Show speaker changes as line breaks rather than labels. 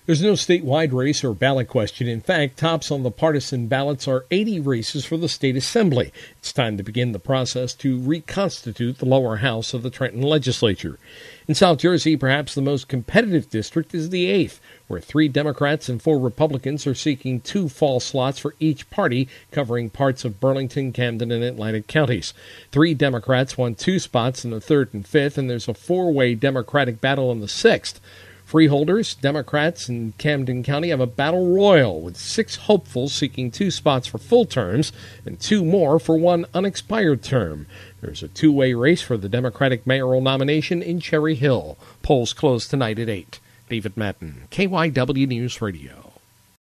There's no statewide race or ballot question. In fact, tops on the partisan ballots are 80 races for the state assembly. It's time to begin the process to reconstitute the lower house of the Trenton legislature. In South Jersey, perhaps the most competitive district is the 8th, where 3 Democrats and 4 Republicans are seeking 2 fall slots for each party, covering parts of Burlington, Camden, and Atlantic counties. 3 Democrats won 2 spots in the 3rd and 5th, and there's a 4-way Democratic battle in the 6th. Freeholders, Democrats in Camden County have a battle royal with 6 hopefuls seeking 2 spots for full terms and 2 more for 1 unexpired term. There's a 2-way race for the Democratic mayoral nomination in Cherry Hill. Polls close tonight at 8. David Madden, KYW News Radio.